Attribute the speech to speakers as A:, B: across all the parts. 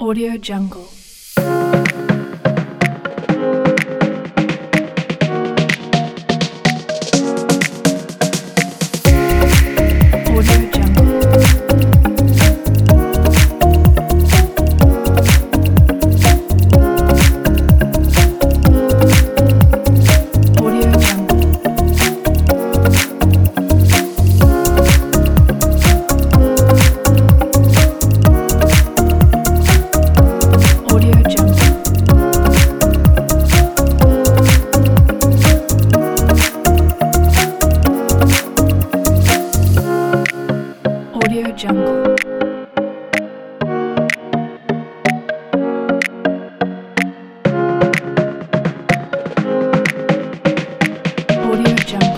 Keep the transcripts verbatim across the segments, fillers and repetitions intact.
A: Audio Jungle. Audio Jungle. Audio Jungle. Audio Jungle. Audio Jungle. Audio Jungle.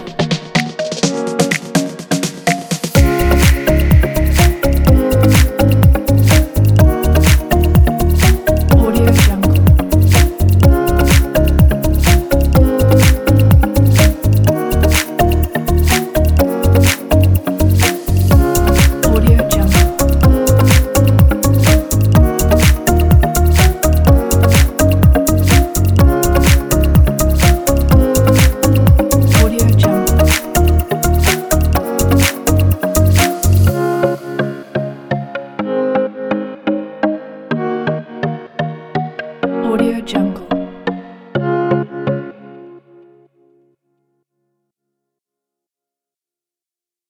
A: Audio Jungle. Audio Jungle. Audio Jungle. Audio Jungle.